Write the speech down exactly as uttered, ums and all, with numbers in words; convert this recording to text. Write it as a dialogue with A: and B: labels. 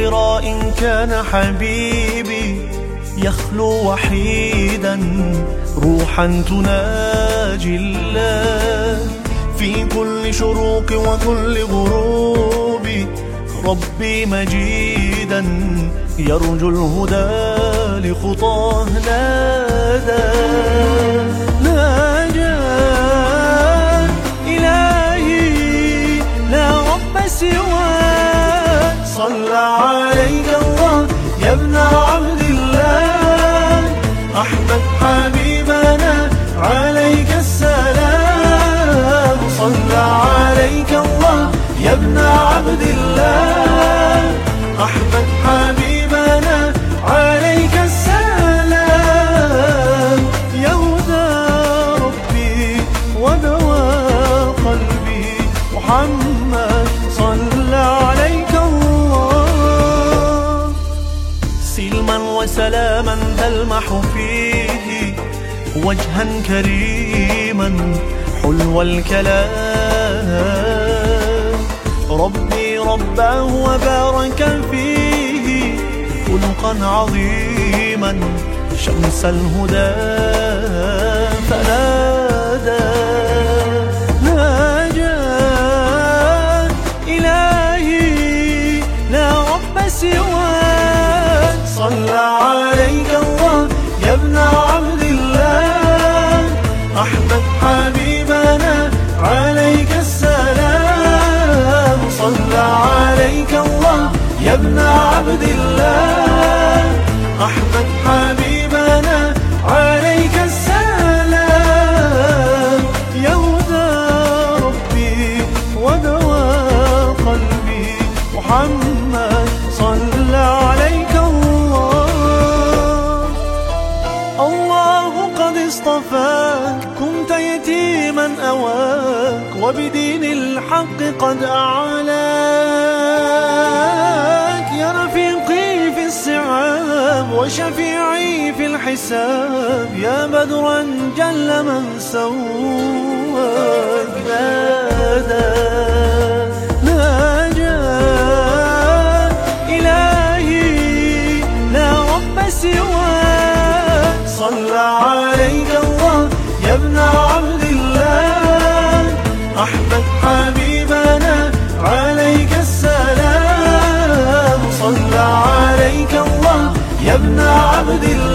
A: حراء كان حبيبي يخلو وحيدا روحا تناجي الله. في كل شروق وكل غروب ربي مجيدا يرجو الهدى لخطاه نادى. ناجى إلهي لا رب سواك، صلى عليك الله يا ابن عبد الله. أحمد حبيبنا عليك السلام، صلى عليك الله يا ابن عبد الله. أحمد حبيبنا عليك السلام، يا هدى ربي ودواء قلبي محمد صلى عليك الله. سلما وسلاما تلمح فيه وجها كريما حلو الكلام. ربي رباه وبارك فيه خلقا عظيما شمس الهدى فنادى. ناجى إلهي لا رب سواك، صلى عليك الله يا ابن عبد الله. أحمد حبيبنا عليك السلام، صلى عليك الله يا ابن عبد الله. أحمد حبيبنا عليك السلام، يا هدى ربي ودواء قلبي محمد صلى عليك الله. الله قد اصطفاك كنت يتيما أواك، وبدين الحق قد أعلاك. يا رفيقي في الصعاب وشفيعي في الحساب، يا بدرا جل من سواك. نادى ناجى إلهي لا رب سواك، صلى عليك الله يا ابن عبد الله. أحمد حبيبنا عليك السلام، صلى عليك الله يا ابن عبد الله.